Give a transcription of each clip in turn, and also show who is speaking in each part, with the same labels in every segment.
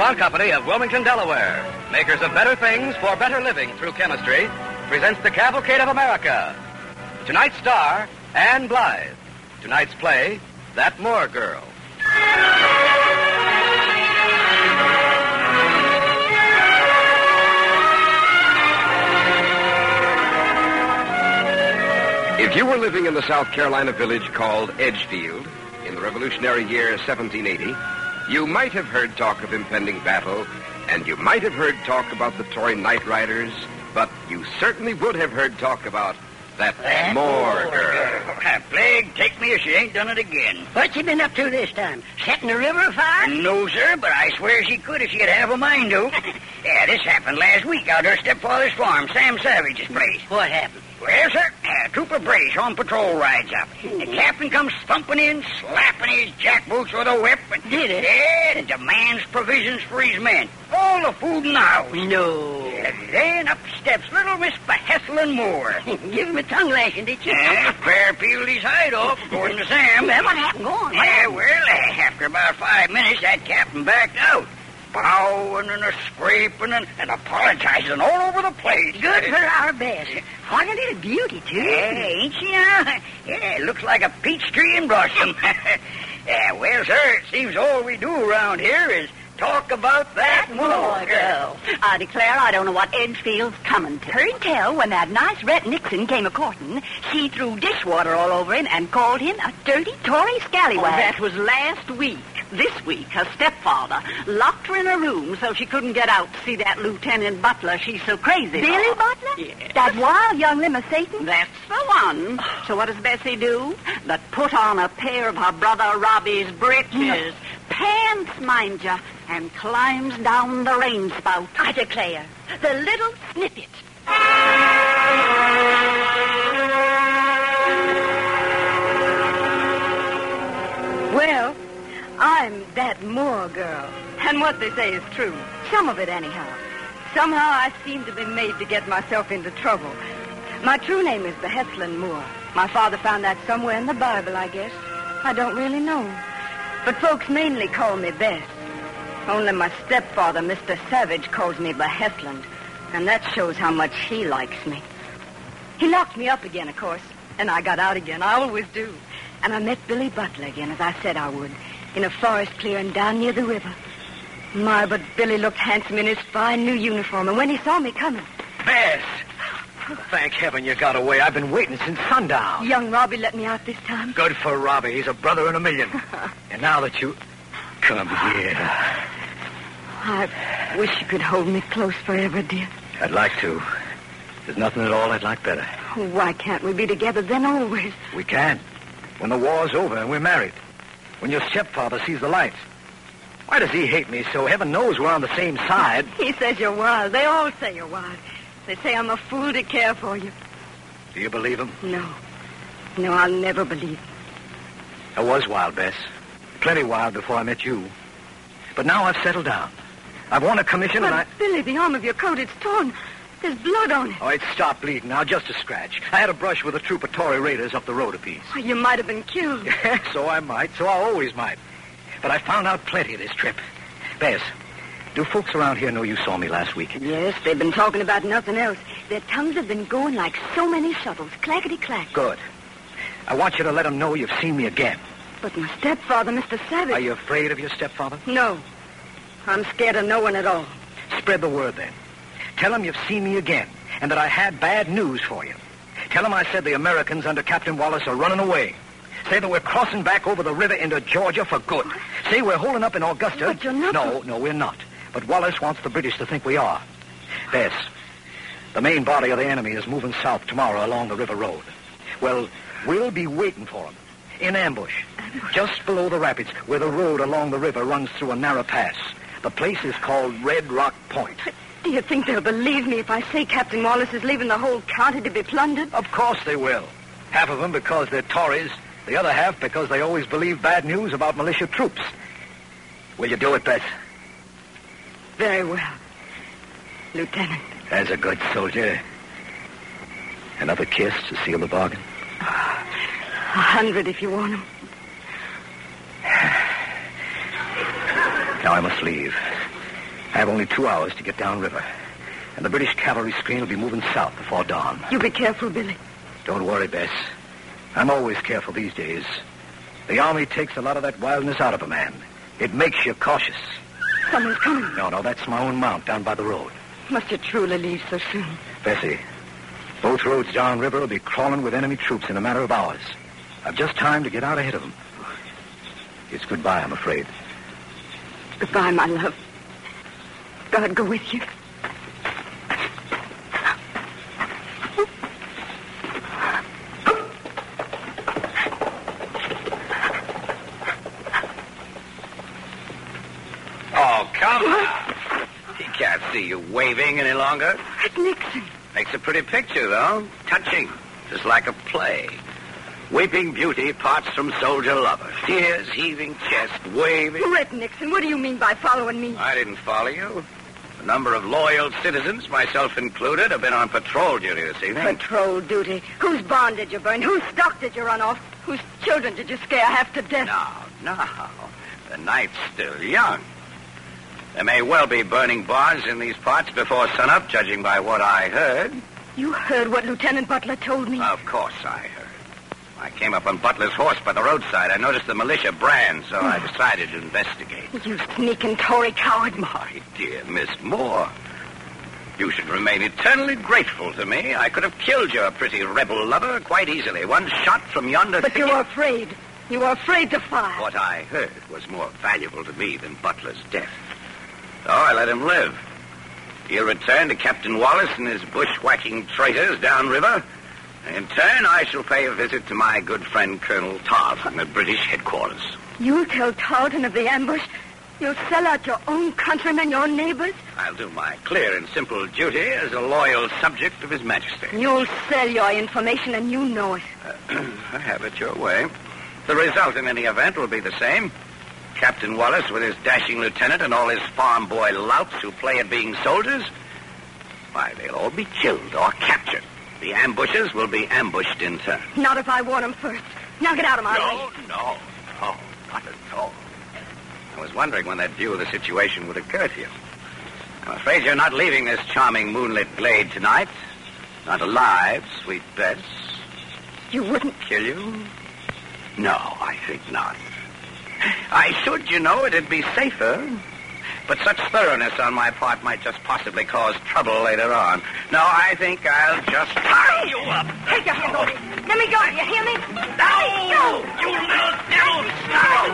Speaker 1: DuPont Company of Wilmington, Delaware, makers of better things for better living through chemistry, presents the Cavalcade of America. Tonight's star, Ann Blythe. Tonight's play, That Moore Girl. If you were living in the South Carolina village called Edgefield in the Revolutionary year 1780, you might have heard talk of impending battle, and you might have heard talk about the Tory night riders, but you certainly would have heard talk about that Moore girl.
Speaker 2: Plague take me if she ain't done it again.
Speaker 3: What's she been up to this time? Setting the river afire?
Speaker 2: No, sir, but I swear she could if she'd have a mind to. Yeah, this happened last week out at her stepfather's farm, Sam Savage's place.
Speaker 3: What happened?
Speaker 2: Well, sir, a troop of British on patrol rides up. The captain comes thumping in, slapping his jackboots with a whip. And,
Speaker 3: did it?
Speaker 2: Yeah, and demands provisions for his men. All the food in the house.
Speaker 3: No.
Speaker 2: Then up steps little Miss Behethlin Moore.
Speaker 3: Give him a tongue lashing, did you?
Speaker 2: Fair peeled his hide off, according to Sam.
Speaker 3: Well, what happened? Go on.
Speaker 2: After about 5 minutes, that captain backed out. Bowing and scraping and apologizing all over the place.
Speaker 3: Good for our best. What a little beauty, too.
Speaker 2: Yeah, ain't she now? Yeah, looks like a peach tree in blossom. Well, sir, it seems all we do around here is talk about that Moore girl.
Speaker 4: I declare I don't know what Edgefield's coming to. Heard tell when that nice Rhett Nixon came a-courting, she threw dishwater all over him and called him a dirty Tory scallywag.
Speaker 5: Oh, that was last week. This week, her stepfather locked her in her room so she couldn't get out to see that Lieutenant Butler she's so crazy
Speaker 4: Billy
Speaker 5: for.
Speaker 4: Butler?
Speaker 5: Yes.
Speaker 4: That wild young limb of Satan?
Speaker 5: That's the one. So what does Bessie do? But put on a pair of her brother Robbie's breeches, pants, mind you, and climbs down the rain spout.
Speaker 4: I declare, the little snippet. Well, I'm that Moore girl. And what they say is true. Some of it, anyhow. Somehow I seem to be made to get myself into trouble. My true name is Behethlin Moore. My father found that somewhere in the Bible, I guess. I don't really know. But folks mainly call me Bess. Only my stepfather, Mr. Savage, calls me Behethlin. And that shows how much he likes me. He locked me up again, of course. And I got out again. I always do. And I met Billy Butler again, as I said I would, in a forest clearing down near the river. My, but Billy looked handsome in his fine new uniform, and when he saw me coming...
Speaker 6: Bess! Thank heaven you got away. I've been waiting since sundown.
Speaker 4: Young Robbie let me out this time.
Speaker 6: Good for Robbie. He's a brother in a million. And now that you... Come here.
Speaker 4: I wish you could hold me close forever, dear.
Speaker 6: I'd like to. There's nothing at all I'd like better.
Speaker 4: Why can't we be together then always?
Speaker 6: We can. When the war's over and we're married. When your stepfather sees the lights. Why does he hate me so? Heaven knows we're on the same side.
Speaker 4: He says you're wild. They all say you're wild. They say I'm a fool to care for you.
Speaker 6: Do you believe him?
Speaker 4: No. No, I'll never believe him.
Speaker 6: I was wild, Bess. Plenty wild before I met you. But now I've settled down. I've won a commission
Speaker 4: But,
Speaker 6: and I...
Speaker 4: Billy, the arm of your coat, it's torn. There's blood on it.
Speaker 6: Oh, it stopped bleeding now, just a scratch. I had a brush with a troop of Tory raiders up the road a piece.
Speaker 4: Oh, you might have been killed.
Speaker 6: Yeah, so I might. So I always might. But I found out plenty this trip. Bess, do folks around here know you saw me last week?
Speaker 4: Yes, they've been talking about nothing else. Their tongues have been going like so many shuttles. Clackety-clack.
Speaker 6: Good. I want you to let them know you've seen me again.
Speaker 4: But my stepfather, Mr. Savage...
Speaker 6: Are you afraid of your stepfather?
Speaker 4: No. I'm scared of no one at all.
Speaker 6: Spread the word, then. Tell him you've seen me again, and that I had bad news for you. Tell him I said the Americans under Captain Wallace are running away. Say that we're crossing back over the river into Georgia for good. Say we're holding up in Augusta.
Speaker 4: But you're not...
Speaker 6: No, we're not. But Wallace wants the British to think we are. Bess, the main body of the enemy is moving south tomorrow along the river road. Well, we'll be waiting for them. In ambush. Just below the rapids, where the road along the river runs through a narrow pass. The place is called Red Rock Point.
Speaker 4: Do you think they'll believe me if I say Captain Wallace is leaving the whole county to be plundered?
Speaker 6: Of course they will. Half of them because they're Tories, the other half because they always believe bad news about militia troops. Will you do it, Bess?
Speaker 4: Very well, Lieutenant.
Speaker 6: As a good soldier. Another kiss to seal the bargain?
Speaker 4: 100 if you want them.
Speaker 6: Now I must leave. I have only 2 hours to get downriver. And the British cavalry screen will be moving south before dawn.
Speaker 4: You be careful, Billy.
Speaker 6: Don't worry, Bess. I'm always careful these days. The Army takes a lot of that wildness out of a man. It makes you cautious.
Speaker 4: Someone's coming.
Speaker 6: No, that's my own mount down by the road.
Speaker 4: Must you truly leave so soon?
Speaker 6: Bessie, both roads downriver will be crawling with enemy troops in a matter of hours. I've just time to get out ahead of them. It's goodbye, I'm afraid.
Speaker 4: Goodbye, my love. God go with you.
Speaker 1: Oh, come now. He can't see you waving any longer.
Speaker 4: Red Nixon.
Speaker 1: Makes a pretty picture, though. Touching. Just like a play. Weeping beauty parts from soldier lover. Tears, heaving chest, waving.
Speaker 4: Red Nixon, what do you mean by following me?
Speaker 1: I didn't follow you. A number of loyal citizens, myself included, have been on patrol duty this evening.
Speaker 4: Patrol duty. Whose barn did you burn? Whose stock did you run off? Whose children did you scare half to death?
Speaker 1: No. The night's still young. There may well be burning barns in these parts before sunup, judging by what I heard.
Speaker 4: You heard what Lieutenant Butler told me?
Speaker 1: Of course I heard. I came up on Butler's horse by the roadside. I noticed the militia brand, so I decided to investigate.
Speaker 4: You sneaking Tory coward.
Speaker 1: My dear Miss Moore, you should remain eternally grateful to me. I could have killed your pretty rebel lover quite easily. One shot from yonder
Speaker 4: But
Speaker 1: thicket.
Speaker 4: you were afraid. You were afraid to fire.
Speaker 1: What I heard was more valuable to me than Butler's death. So I let him live. He'll return to Captain Wallace and his bushwhacking traitors downriver. In turn, I shall pay a visit to my good friend Colonel Tarleton at British headquarters.
Speaker 4: You'll tell Tarleton of the ambush? You'll sell out your own countrymen, your neighbors?
Speaker 1: I'll do my clear and simple duty as a loyal subject of His Majesty.
Speaker 4: You'll sell your information, and you know it.
Speaker 1: Have it your way. The result, in any event, will be the same. Captain Wallace, with his dashing lieutenant and all his farm boy louts who play at being soldiers, why, they'll all be killed or captured. The ambushers will be ambushed in turn.
Speaker 4: Not if I warn them first. Now get out of my way.
Speaker 1: No, not at all. I was wondering when that view of the situation would occur to you. I'm afraid you're not leaving this charming moonlit glade tonight. Not alive, sweet Bess.
Speaker 4: You wouldn't?
Speaker 1: Kill you? No, I think not. I should, it'd be safer. But such thoroughness on my part might just possibly cause trouble later on. No, I think I'll just tie you up.
Speaker 4: Take your hands off me. Let me go. You hear me?
Speaker 1: No! You little devil! Stop!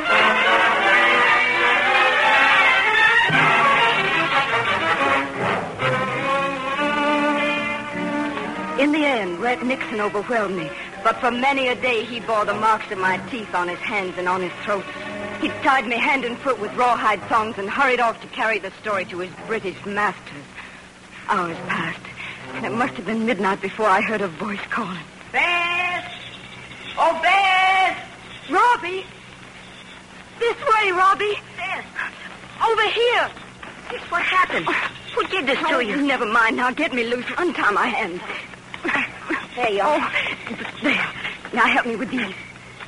Speaker 4: In the end, Red Nixon overwhelmed me. But for many a day, he bore the marks of my teeth on his hands and on his throat. He tied me hand and foot with rawhide thongs and hurried off to carry the story to his British masters. Hours passed, and it must have been midnight before I heard a voice calling.
Speaker 3: Bess! Oh, Bess!
Speaker 4: Robbie! This way, Robbie!
Speaker 3: Bess!
Speaker 4: Over here!
Speaker 3: This what happened? Who did this to you?
Speaker 4: Never mind. Now get me loose. Untie my hands.
Speaker 3: There you are.
Speaker 4: Oh, there. Now help me with these.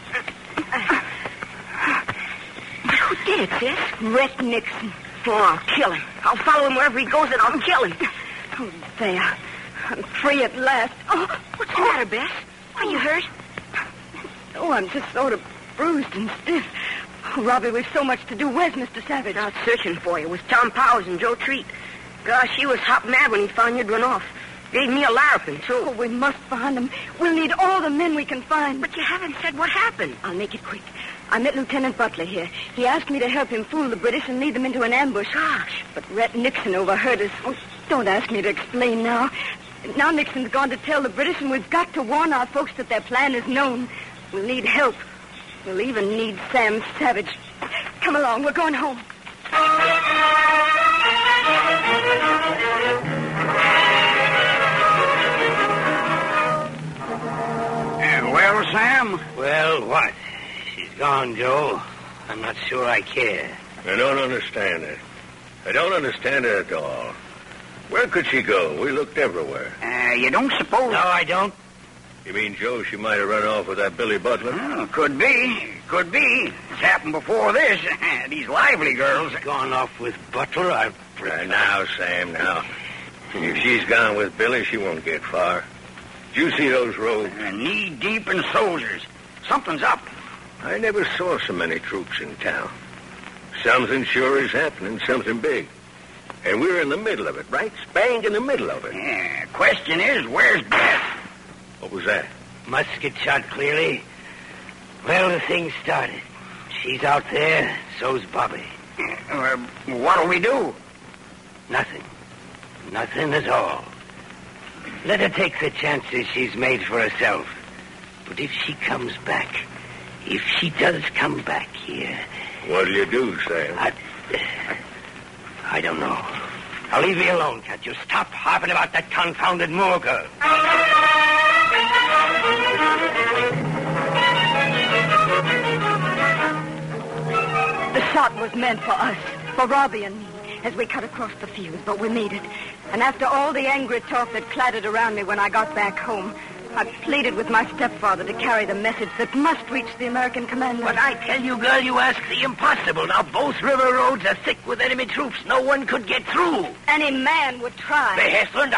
Speaker 3: Who did it, Sis?
Speaker 4: Red Nixon.
Speaker 3: Oh, I'll kill him. I'll follow him wherever he goes, and I'll kill him.
Speaker 4: Oh, there. I'm free at last. Oh,
Speaker 3: What's the matter, Bess? Are you hurt?
Speaker 4: oh, I'm just sort of bruised and stiff. Oh, Robbie, we've so much to do. Where's Mr. Savage?
Speaker 3: Out searching for you with Tom Powers and Joe Treat. Gosh, he was hot mad when he found you'd run off. Gave me a larrapin, too.
Speaker 4: Oh, we must find him. We'll need all the men we can find.
Speaker 3: But you haven't said what happened.
Speaker 4: I'll make it quick. I met Lieutenant Butler here. He asked me to help him fool the British and lead them into an ambush.
Speaker 3: Gosh.
Speaker 4: But Red Nixon overheard us. Oh, don't ask me to explain now. Now Nixon's gone to tell the British, and we've got to warn our folks that their plan is known. We'll need help. We'll even need Sam Savage. Come along, we're going home.
Speaker 2: Well, Sam?
Speaker 7: Well, what? She's gone, Joe. I'm not sure I care.
Speaker 8: I don't understand it. I don't understand it at all. Where could she go? We looked everywhere.
Speaker 2: You don't suppose...
Speaker 7: No, I don't.
Speaker 8: You mean, Joe, she might have run off with that Billy Butler?
Speaker 2: Oh, could be. Could be. It's happened before this. These lively girls.
Speaker 7: Gone off with Butler?
Speaker 8: Now, Sam, now. If she's gone with Billy, she won't get far. Did you see those roads?
Speaker 2: Knee-deep in soldiers. Something's up.
Speaker 8: I never saw so many troops in town. Something sure is happening, something big. And we're in the middle of it, right? Spank in the middle of it.
Speaker 2: Yeah, question is, where's Beth?
Speaker 8: What was that?
Speaker 7: Musket shot clearly. Well, the thing started. She's out there, so's Bobby.
Speaker 2: What'll we do?
Speaker 7: Nothing. Nothing at all. Let her take the chances she's made for herself. But if she comes back, if she does come back here...
Speaker 8: What'll you do, Sam?
Speaker 7: I don't know. I'll leave you alone, can't you? Stop harping about that confounded Moore girl.
Speaker 4: The shot was meant for us, for Robbie and me, as we cut across the field, but we made it. And after all the angry talk that clattered around me when I got back home, I pleaded with my stepfather to carry the message that must reach the American commander.
Speaker 7: But I tell you, girl, you ask the impossible. Now, both river roads are thick with enemy troops. No one could get through.
Speaker 4: Any man would try.
Speaker 7: They Hessland,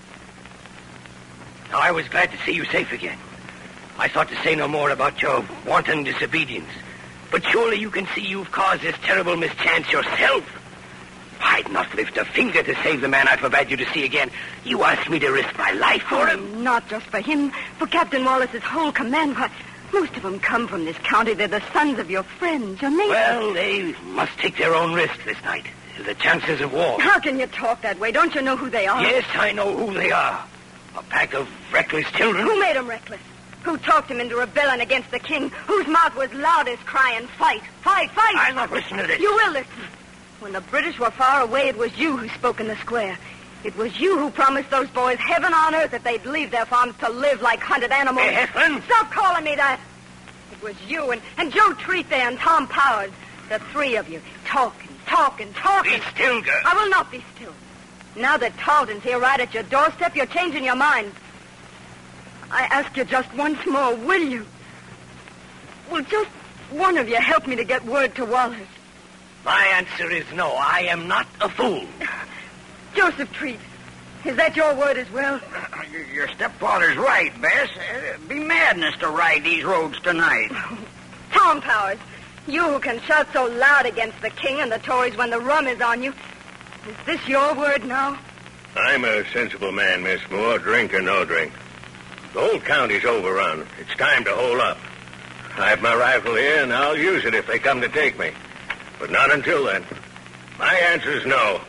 Speaker 7: Now, I was glad to see you safe again. I thought to say no more about your wanton disobedience. But surely you can see you've caused this terrible mischance yourself. I'd not lift a finger to save the man I forbade you to see again. You asked me to risk my life for him.
Speaker 4: Not just for him, for Captain Wallace's whole command. Why, most of them come from this county. They're the sons of your friends, your neighbors.
Speaker 7: Well, they must take their own risk this night. The chances of war.
Speaker 4: How can you talk that way? Don't you know who they are?
Speaker 7: Yes, I know who they are. A pack of reckless children.
Speaker 4: Who made them reckless? Who talked him into rebelling against the king? Whose mouth was loudest crying, fight, fight, fight?
Speaker 7: I'll not listen to this.
Speaker 4: You will listen. When the British were far away, it was you who spoke in the square. It was you who promised those boys heaven on earth that they'd leave their farms to live like hunted animals.
Speaker 7: Hefflin?
Speaker 4: Stop calling me that. It was you and Joe Treat there and Tom Powers. The three of you, talking.
Speaker 7: Be still, girl.
Speaker 4: I will not be still. Now that Talton's here right at your doorstep, you're changing your mind. I ask you just once more, will you? Will just one of you help me to get word to Wallace?
Speaker 7: My answer is no. I am not a fool.
Speaker 4: Joseph Treat, is that your word as well?
Speaker 2: Your stepfather's right, Bess. It'd be madness to ride these roads tonight.
Speaker 4: Tom Powers, you who can shout so loud against the king and the Tories when the rum is on you, is this your word now?
Speaker 8: I'm a sensible man, Miss Moore, drink or no drink. The whole county's overrun. It's time to hold up. I have my rifle here, and I'll use it if they come to take me. But not until then. My answer is no.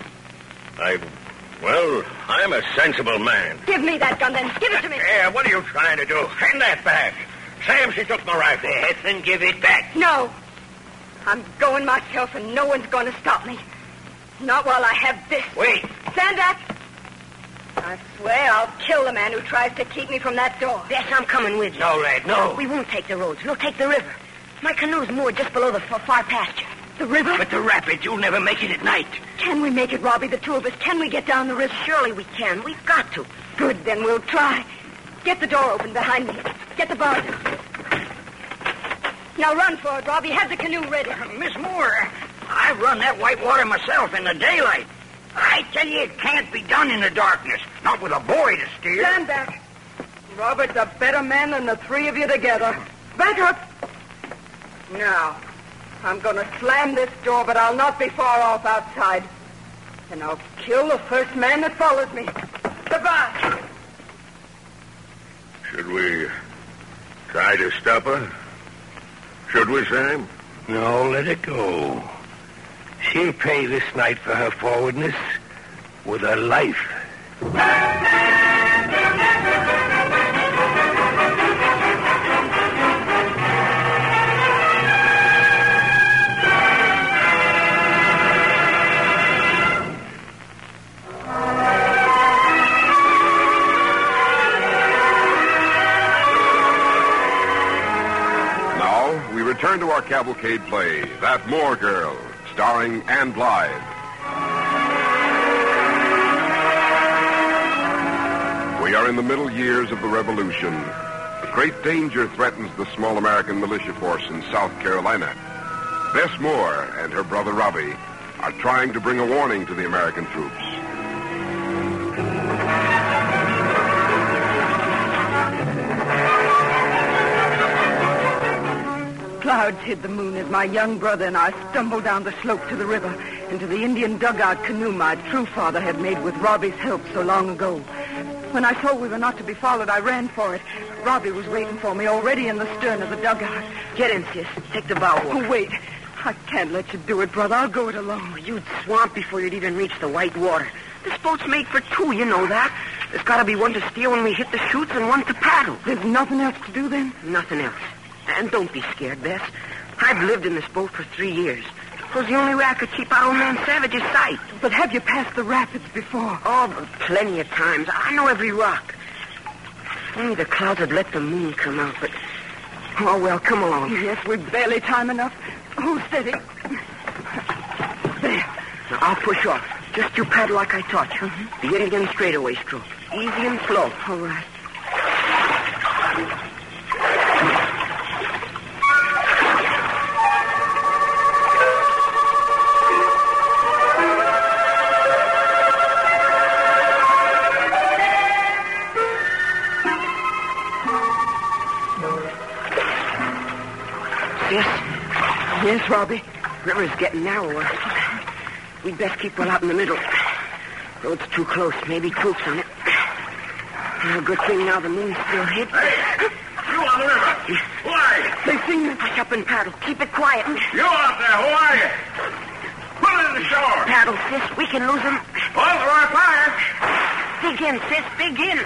Speaker 8: I'm a sensible man.
Speaker 4: Give me that gun, then. Give it to me.
Speaker 8: Yeah, what are you trying to do? Hand that back. Sam, she took my rifle.
Speaker 7: Then give it back.
Speaker 4: No. I'm going myself, and no one's going to stop me. Not while I have this.
Speaker 7: Wait.
Speaker 4: Stand back. I swear I'll kill the man who tries to keep me from that door.
Speaker 3: Bess, I'm coming with you.
Speaker 7: No, lad, no.
Speaker 3: We won't take the roads. We'll take the river. My canoe's moored just below the far pasture.
Speaker 4: The river?
Speaker 7: But the rapids, you'll never make it at night.
Speaker 4: Can we make it, Robbie, the two of us? Can we get down the river?
Speaker 3: Surely we can. We've got to.
Speaker 4: Good, then we'll try. Get the door open behind me. Get the bars. Now run for it, Robbie. Have the canoe ready.
Speaker 2: Miss Moore, I've run that whitewater myself in the daylight. I tell you, it can't be done in the darkness. Not with a boy to steer.
Speaker 4: Stand back. Robert's a better man than the three of you together. Back up. Now, I'm going to slam this door, but I'll not be far off outside. And I'll kill the first man that follows me. Goodbye.
Speaker 8: Should we try to stop her? Should we, Sam?
Speaker 7: No, let it go. She'll pay this night for her forwardness with her life.
Speaker 1: Return to our cavalcade play, That Moore Girl, starring Ann Blythe.
Speaker 9: We are in the middle years of the Revolution. A great danger threatens the small American militia force in South Carolina. Bess Moore and her brother Robbie are trying to bring a warning to the American troops.
Speaker 4: Clouds hid the moon as my young brother and I stumbled down the slope to the river into the Indian dugout canoe my true father had made with Robbie's help so long ago. When I saw we were not to be followed, I ran for it. Robbie was waiting for me already in the stern of the dugout.
Speaker 3: Get in, sis. Take the bow.
Speaker 4: Oh, wait. I can't let you do it, brother. I'll go it alone.
Speaker 3: You'd swamp before you'd even reach the white water. This boat's made for two, you know that. There's got to be one to steer when we hit the chutes and one to paddle.
Speaker 4: There's nothing else to do then?
Speaker 3: Nothing else. And don't be scared, Bess. I've lived in this boat for 3 years. It was the only way I could keep out old man Savage's sight.
Speaker 4: But have you passed the rapids before?
Speaker 3: Oh, plenty of times. I know every rock. Only the clouds had let the moon come out, but... Oh, well, come along.
Speaker 4: Yes, we've barely time enough. Oh, steady. There.
Speaker 3: Now, I'll push off. Just you paddle like I taught you. Mm-hmm. The Indian straightaway stroke. Easy and slow.
Speaker 4: All right. Yes, Robbie.
Speaker 3: River's getting narrower. We'd best keep well out in the middle. Road's too close. Maybe troops on it. Good thing now the moon's still hid.
Speaker 8: Hey, you on the river? Who are you?
Speaker 3: They've seen us. Push up and paddle. Keep it quiet.
Speaker 8: You out there, who are you? Pull it in the shore.
Speaker 3: Paddle, sis. We can lose them.
Speaker 8: Hold the right fire.
Speaker 3: Dig in, sis. Dig in.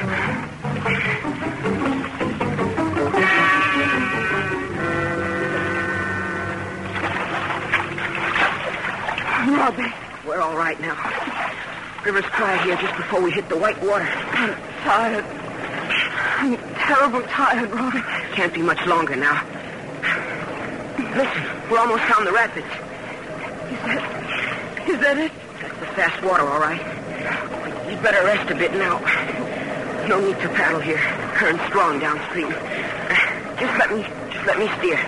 Speaker 4: Robbie.
Speaker 3: We're all right now. River's quiet here just before we hit the white water.
Speaker 4: I'm tired. I'm terrible tired, Robbie.
Speaker 3: Can't be much longer now. Listen, we're almost down the rapids.
Speaker 4: Is that it?
Speaker 3: That's the fast water, all right. You'd better rest a bit now. No need to paddle here. Current's strong downstream. Just let me steer.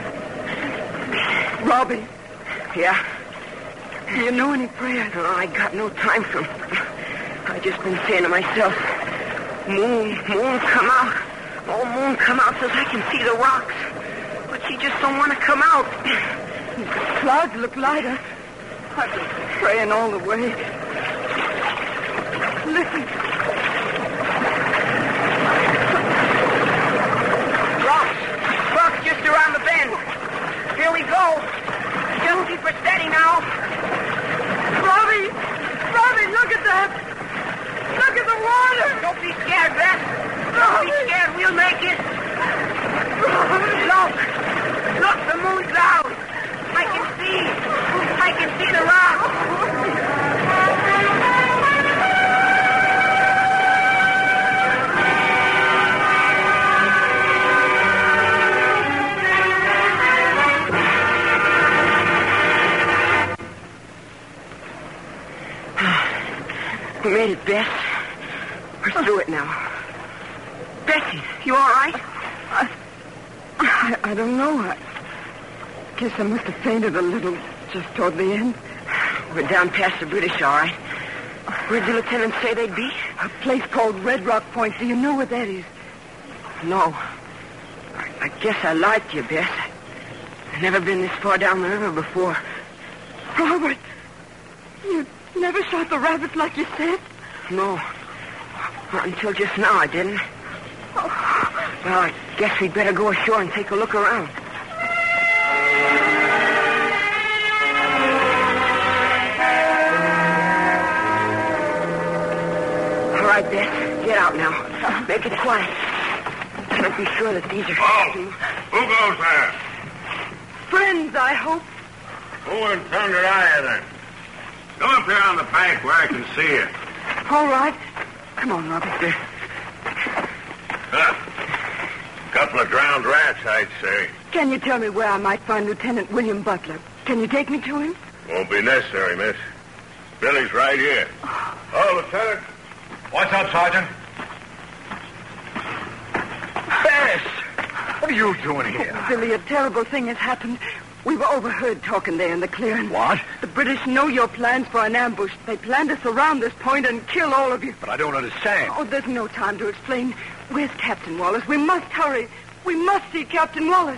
Speaker 4: Robbie.
Speaker 3: Yeah?
Speaker 4: Do you know any prayers?
Speaker 3: Oh, I got no time for them. I just been saying to myself, moon, come out. Oh, moon, come out so I can see the rocks. But she just don't want to come out.
Speaker 4: The clouds look lighter. I've been praying all the way. Listen.
Speaker 3: Rocks just around the bend. Here we go. Just keep her steady now.
Speaker 4: Robbie, look at that. Look at the water.
Speaker 3: Don't be scared, Beth. Don't be scared. We'll make it. Look, the moon's out. I can see the rocks. We made it, Bess. We're through it now. Bessie, you all right?
Speaker 4: I don't know. I guess I must have fainted a little just toward the end.
Speaker 3: We're down past the British, all right. Where'd the lieutenant say they'd be?
Speaker 4: A place called Red Rock Point. Do you know where that is?
Speaker 3: No. I guess I lied to you, Bess. I've never been this far down the river before.
Speaker 4: Robert, you never shot the rabbits like you said?
Speaker 3: No. Not until just now I didn't. Well, I guess we'd better go ashore and take a look around. All right, Bess. Get out now. Make it quiet. Can't be sure that these are...
Speaker 8: Oh, who goes there?
Speaker 4: Friends, I hope.
Speaker 8: Who in thunder are you, then? Go up here on the bank where I can see you.
Speaker 4: All right. Come on, Robbie.
Speaker 8: Couple of drowned rats, I'd say.
Speaker 4: Can you tell me where I might find Lieutenant William Butler? Can you take me to him?
Speaker 8: Won't be necessary, miss. Billy's right here. Oh, Lieutenant.
Speaker 10: What's up, Sergeant?
Speaker 6: What are you doing here?
Speaker 3: Billy, a terrible thing has happened. We were overheard talking there in the clearing.
Speaker 6: What?
Speaker 3: The British know your plans for an ambush. They plan to surround this point and kill all of you.
Speaker 6: But I don't understand.
Speaker 3: Oh, there's no time to explain. Where's Captain Wallace? We must hurry. We must see Captain Wallace.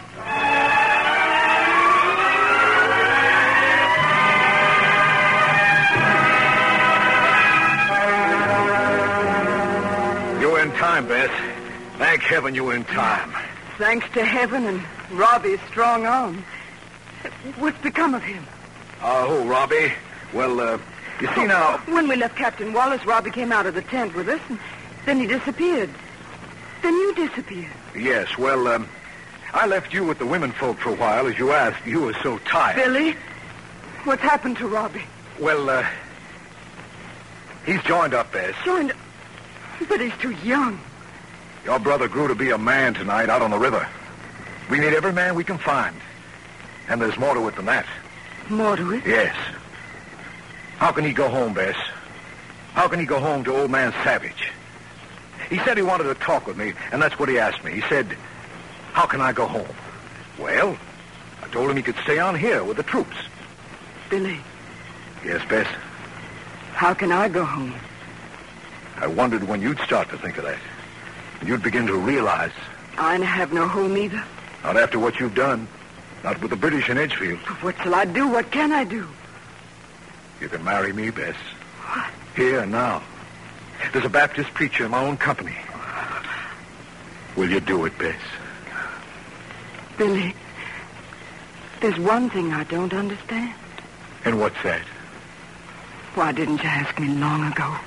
Speaker 6: You were in time, Bess. Thank heaven you were in time.
Speaker 3: Thanks to heaven and Robbie's strong arm. What's become of him?
Speaker 6: Oh, Robbie? Well, you see now...
Speaker 3: When we left Captain Wallace, Robbie came out of the tent with us, and then he disappeared. Then you disappeared.
Speaker 6: Yes, well, I left you with the women folk for a while, as you asked. You were so tired.
Speaker 3: Billy, what's happened to Robbie?
Speaker 6: Well, he's joined up, Bess.
Speaker 3: Joined... But he's too young.
Speaker 6: Your brother grew to be a man tonight out on the river. We need every man we can find. And there's more to it than that.
Speaker 3: More to it?
Speaker 6: Yes. How can he go home, Bess? How can he go home to old man Savage? He said he wanted to talk with me, and that's what he asked me. He said, how can I go home? Well, I told him he could stay on here with the troops.
Speaker 3: Billy.
Speaker 6: Yes, Bess?
Speaker 3: How can I go home?
Speaker 6: I wondered when you'd start to think of that. You'd begin to realize.
Speaker 3: I have no home either.
Speaker 6: Not after what you've done. Not with the British in Edgefield.
Speaker 3: What shall I do? What can I do?
Speaker 6: You can marry me, Bess.
Speaker 3: What?
Speaker 6: Here and now. There's a Baptist preacher in my own company. Will you do it, Bess?
Speaker 3: Billy, there's one thing I don't understand.
Speaker 6: And what's that?
Speaker 3: Why didn't you ask me long ago?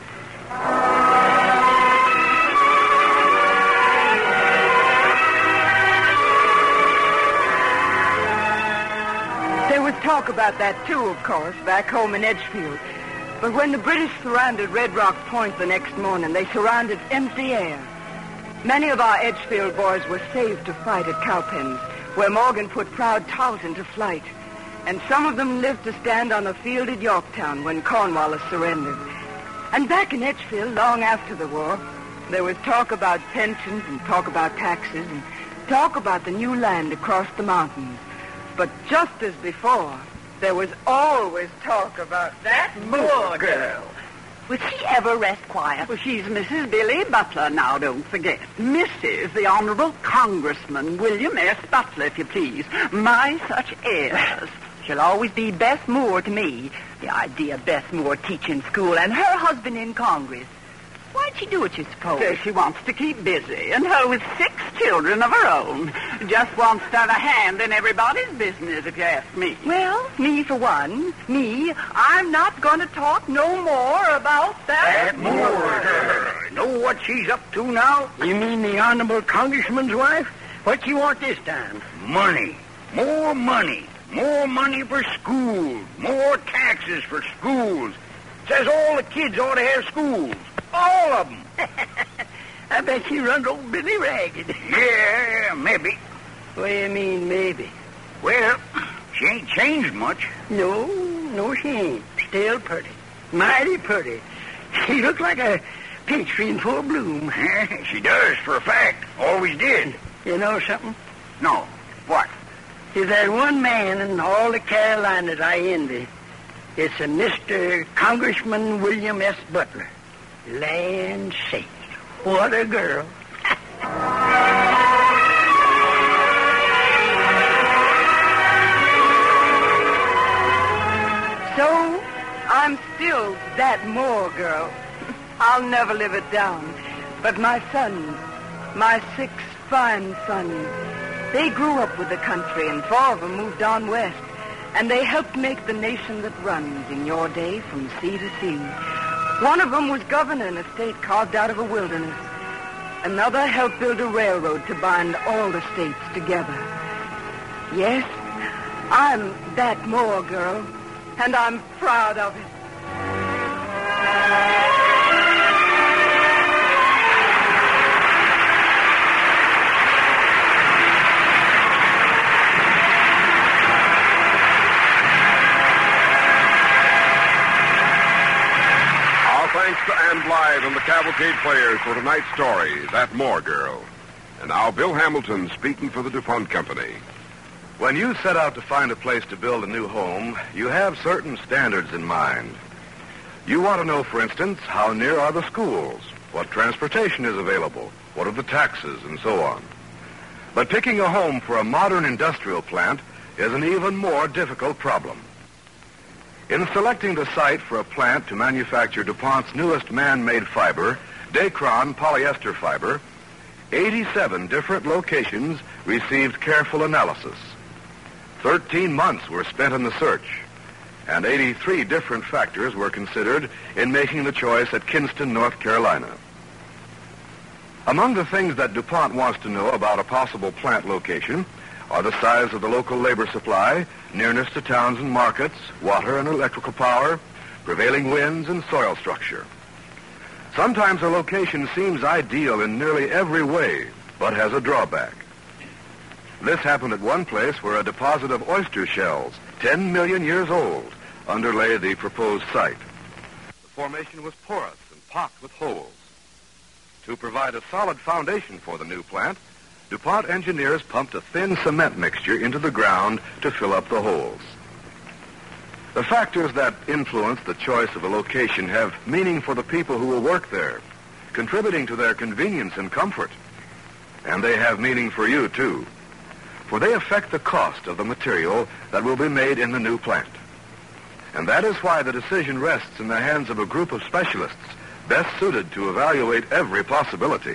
Speaker 3: There was talk about that, too, of course, back home in Edgefield. But when the British surrounded Red Rock Point the next morning, they surrounded empty air. Many of our Edgefield boys were saved to fight at Cowpens, where Morgan put proud Towson to flight. And some of them lived to stand on the field at Yorktown when Cornwallis surrendered. And back in Edgefield, long after the war, there was talk about pensions and talk about taxes and talk about the new land across the mountains. But just as before, there was always talk about that Moore girl.
Speaker 5: Will she ever rest quiet? Well, she's Mrs. Billy Butler now, don't forget. Mrs. the Honorable Congressman William S. Butler, if you please. My such heirs. She'll always be Bess Moore to me. The idea of Bess Moore teaching school and her husband in Congress. Why'd she do it, you suppose? She wants to keep busy, and her with 6 children of her own. Just wants to have a hand in everybody's business, if you ask me.
Speaker 3: Well, me for one. Me, I'm not going to talk no more about that
Speaker 2: Moore. Know what she's up to now? You mean the Honorable Congressman's wife? What she want this time? Money. More money. More money for schools. More taxes for schools. Says all the kids ought to have schools. All of them. I bet she runs old Billy ragged. Yeah, maybe.
Speaker 3: What do you mean, maybe?
Speaker 2: Well, she ain't changed much.
Speaker 3: No, she ain't. Still pretty. Mighty pretty. She looks like a peach tree in full bloom.
Speaker 2: She does, for a fact. Always did.
Speaker 3: You know something?
Speaker 2: No. What?
Speaker 3: If there's one man in all the Carolinas I envy, it's a Mr. Congressman William S. Butler. Land sakes, what a girl. So, I'm still that Moore girl. I'll never live it down. But my sons, my 6 fine sons, they grew up with the country, and 4 of them moved on west. And they helped make the nation that runs in your day from sea to sea. One of them was governor in a state carved out of a wilderness. Another helped build a railroad to bind all the states together. Yes, I'm that Moore girl, and I'm proud of it.
Speaker 9: Thanks to Ann Blythe and the Cavalcade Players for tonight's story, That Moore Girl. And now Bill Hamilton speaking for the DuPont Company.
Speaker 10: When you set out to find a place to build a new home, you have certain standards in mind. You want to know, for instance, how near are the schools, what transportation is available, what are the taxes, and so on. But picking a home for a modern industrial plant is an even more difficult problem. In selecting the site for a plant to manufacture DuPont's newest man-made fiber, Dacron polyester fiber, 87 different locations received careful analysis. 13 months were spent in the search, and 83 different factors were considered in making the choice at Kinston, North Carolina. Among the things that DuPont wants to know about a possible plant location are the size of the local labor supply, nearness to towns and markets, water and electrical power, prevailing winds, and soil structure. Sometimes a location seems ideal in nearly every way, but has a drawback. This happened at one place where a deposit of oyster shells, 10 million years old, underlay the proposed site. The formation was porous and pocked with holes. To provide a solid foundation for the new plant, DuPont engineers pumped a thin cement mixture into the ground to fill up the holes. The factors that influence the choice of a location have meaning for the people who will work there, contributing to their convenience and comfort. And they have meaning for you, too, for they affect the cost of the material that will be made in the new plant. And that is why the decision rests in the hands of a group of specialists best suited to evaluate every possibility.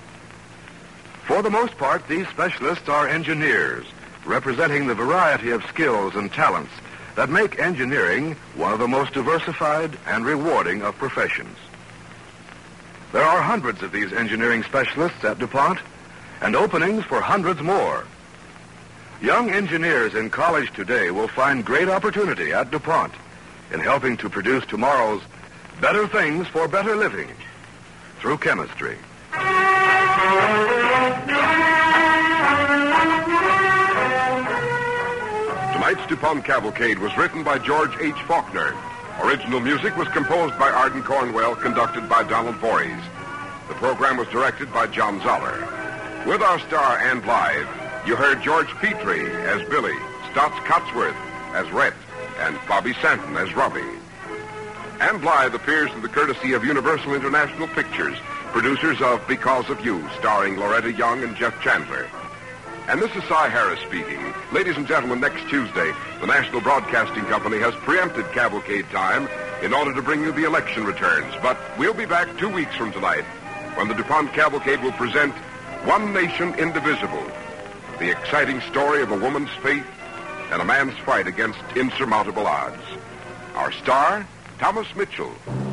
Speaker 10: For the most part, these specialists are engineers, representing the variety of skills and talents that make engineering one of the most diversified and rewarding of professions. There are hundreds of these engineering specialists at DuPont, and openings for hundreds more. Young engineers in college today will find great opportunity at DuPont in helping to produce tomorrow's better things for better living through chemistry.
Speaker 9: Tonight's DuPont Cavalcade was written by George H. Faulkner. Original music was composed by Arden Cornwell, conducted by Donald Voorhees. The program was directed by John Zoller. With our star, Ann Blythe, you heard George Petrie as Billy, Stotts Cotsworth as Rhett, and Bobby Santon as Robbie. Ann Blythe appears through the courtesy of Universal International Pictures, producers of Because of You, starring Loretta Young and Jeff Chandler. And this is Cy Harris speaking. Ladies and gentlemen, next Tuesday, the National Broadcasting Company has preempted Cavalcade time in order to bring you the election returns. But we'll be back 2 weeks from tonight when the DuPont Cavalcade will present One Nation Indivisible, the exciting story of a woman's faith and a man's fight against insurmountable odds. Our star, Thomas Mitchell.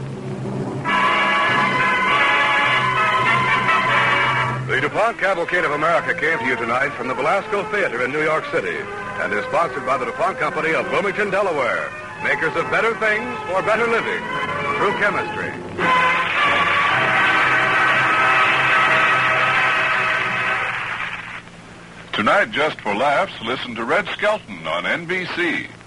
Speaker 10: The DuPont Cavalcade of America came to you tonight from the Belasco Theater in New York City and is sponsored by the DuPont Company of Bloomington, Delaware, makers of better things for better living through chemistry.
Speaker 11: Tonight, just for laughs, listen to Red Skelton on NBC.